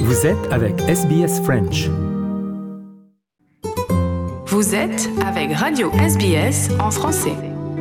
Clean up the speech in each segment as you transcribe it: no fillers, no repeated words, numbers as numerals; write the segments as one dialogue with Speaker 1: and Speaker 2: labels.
Speaker 1: Vous êtes avec SBS French.
Speaker 2: Vous êtes avec Radio SBS en français.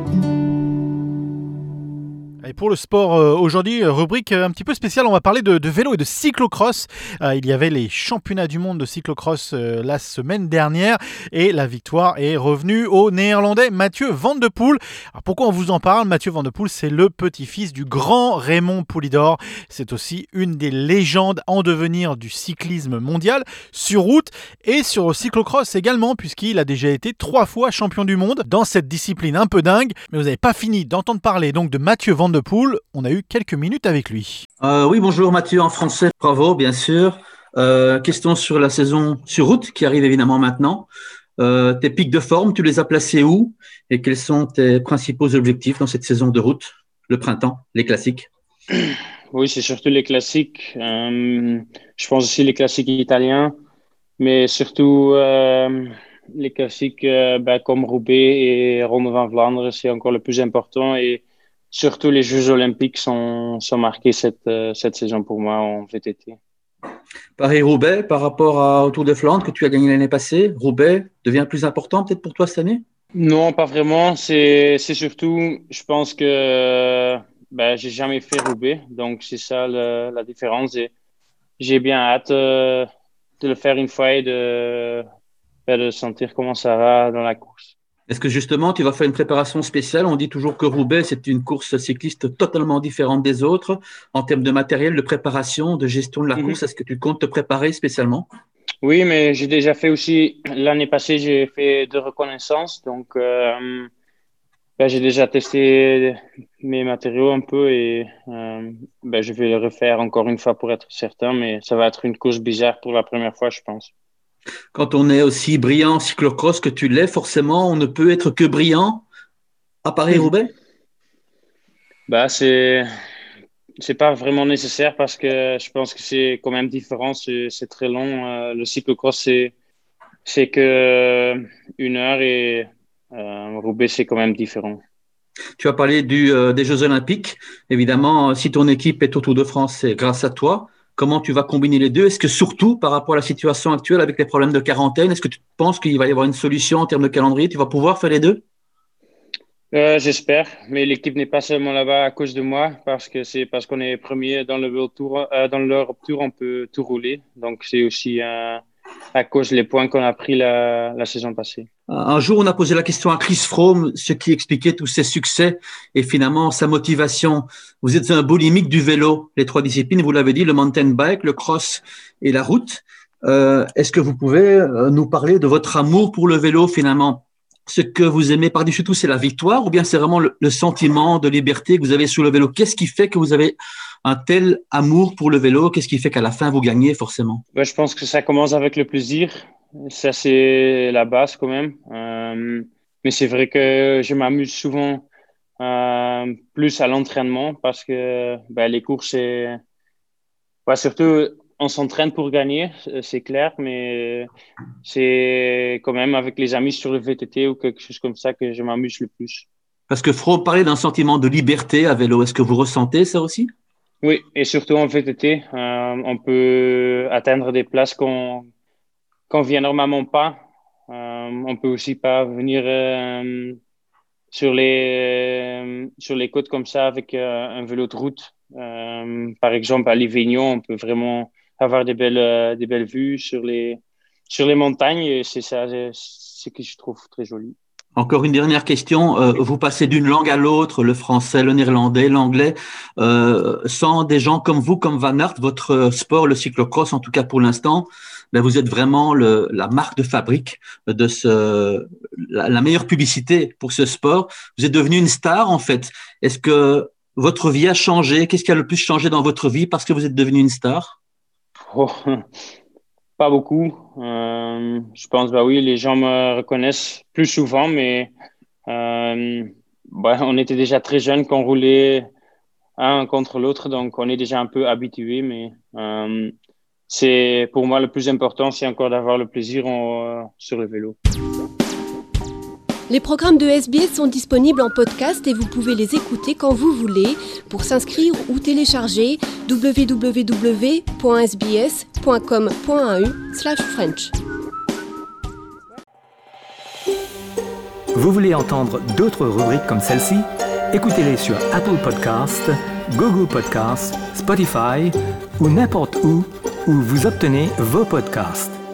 Speaker 3: Et pour le sport, aujourd'hui, rubrique un petit peu spéciale, on va parler de vélo et de cyclocross. Il y avait les championnats du monde de cyclocross la semaine dernière et la victoire est revenue au néerlandais Mathieu van der Poel. Alors pourquoi on vous en parle? Mathieu van der Poel, c'est le petit-fils du grand Raymond Poulidor. C'est aussi une des légendes en devenir du cyclisme mondial sur route et sur cyclocross également, puisqu'il a déjà été 3 fois champion du monde dans cette discipline un peu dingue. Mais vous n'avez pas fini d'entendre parler donc de Mathieu van der Poel, on a eu quelques minutes avec lui.
Speaker 4: Oui, bonjour Mathieu, en français, bravo, bien sûr. Question sur la saison sur route qui arrive évidemment maintenant. Tes pics de forme, tu les as placés où et quels sont tes principaux objectifs dans cette saison de route, le printemps, les classiques?
Speaker 5: Oui, c'est surtout les classiques. Je pense aussi les classiques italiens, mais surtout les classiques comme Roubaix et Ronde van Vlaanderen, c'est encore le plus important. Et surtout, les Jeux Olympiques sont marqués cette saison pour moi en VTT.
Speaker 4: Paris-Roubaix, par rapport au Tour de Flandre que tu as gagné l'année passée, Roubaix devient plus important peut-être pour toi cette année?
Speaker 5: Non, pas vraiment. C'est surtout, je pense que j'ai jamais fait Roubaix, donc c'est ça la différence. Et j'ai bien hâte de le faire une fois et de sentir comment ça va dans la course.
Speaker 4: Est-ce que justement, tu vas faire une préparation spéciale? On dit toujours que Roubaix, c'est une course cycliste totalement différente des autres en termes de matériel, de préparation, de gestion de la course. Est-ce que tu comptes te préparer spécialement?
Speaker 5: Oui, mais j'ai déjà fait aussi, l'année passée, j'ai fait de reconnaissance. Donc, j'ai déjà testé mes matériaux un peu et je vais le refaire encore une fois pour être certain. Mais ça va être une course bizarre pour la première fois, je pense.
Speaker 4: Quand on est aussi brillant en cyclocross que tu l'es, forcément, on ne peut être que brillant à Paris-Roubaix?
Speaker 5: C'est pas vraiment nécessaire parce que je pense que c'est quand même différent. C'est très long. Le cyclocross, c'est que 1 heure et Roubaix, c'est quand même différent.
Speaker 4: Tu as parlé des Jeux Olympiques. Évidemment, si ton équipe est au Tour de France, c'est grâce à toi. Comment tu vas combiner les deux? Est-ce que surtout par rapport à la situation actuelle avec les problèmes de quarantaine, est-ce que tu penses qu'il va y avoir une solution en termes de calendrier? Tu vas pouvoir faire les deux?
Speaker 5: J'espère, mais l'équipe n'est pas seulement là-bas à cause de moi, parce qu'on est premier dans le World Tour, dans l'Europe Tour, on peut tout rouler. Donc c'est aussi à cause des points qu'on a pris la saison passée.
Speaker 4: Un jour, on a posé la question à Chris Froome, ce qui expliquait tous ses succès et finalement sa motivation. Vous êtes un boulimique du vélo, les 3 disciplines, vous l'avez dit, le mountain bike, le cross et la route. Est-ce que vous pouvez nous parler de votre amour pour le vélo finalement? Ce que vous aimez par-dessus tout, c'est la victoire ou bien c'est vraiment le sentiment de liberté que vous avez sur le vélo? Qu'est-ce qui fait que vous avez un tel amour pour le vélo? Qu'est-ce qui fait qu'à la fin, vous gagnez forcément?
Speaker 5: Je pense que ça commence avec le plaisir. Ça, c'est la base quand même. Mais c'est vrai que je m'amuse souvent plus à l'entraînement parce que les courses, surtout, on s'entraîne pour gagner, c'est clair, mais c'est quand même avec les amis sur le VTT ou quelque chose comme ça que je m'amuse le plus.
Speaker 4: Parce que Fro parlait d'un sentiment de liberté à vélo. Est-ce que vous ressentez ça aussi?
Speaker 5: Oui, et surtout en VTT, on peut atteindre des places qu'on vient normalement pas. On peut aussi pas venir sur les côtes comme ça avec un vélo de route. Par exemple, à Livignon, on peut vraiment avoir des belles vues sur les montagnes et c'est ça, c'est ce que je trouve très joli.
Speaker 4: Encore une dernière question. Vous passez d'une langue à l'autre, le français, le néerlandais, l'anglais, sans des gens comme vous, comme Van Aert, votre sport, le cyclocross, en tout cas pour l'instant, vous êtes vraiment la marque de fabrique de la meilleure publicité pour ce sport. Vous êtes devenu une star, en fait. Est-ce que votre vie a changé? Qu'est-ce qui a le plus changé dans votre vie parce que vous êtes devenu une star?
Speaker 5: Pas beaucoup. Je pense, oui, les gens me reconnaissent plus souvent, mais on était déjà très jeunes quand on roulait un contre l'autre, donc on est déjà un peu habitués, mais c'est pour moi le plus important, c'est encore d'avoir le plaisir sur le vélo.
Speaker 6: Les programmes de SBS sont disponibles en podcast et vous pouvez les écouter quand vous voulez. Pour s'inscrire ou télécharger, www.sbs.com.au/French.
Speaker 1: Vous voulez entendre d'autres rubriques comme celle-ci? Écoutez-les sur Apple Podcasts, Google Podcasts, Spotify ou n'importe où vous obtenez vos podcasts.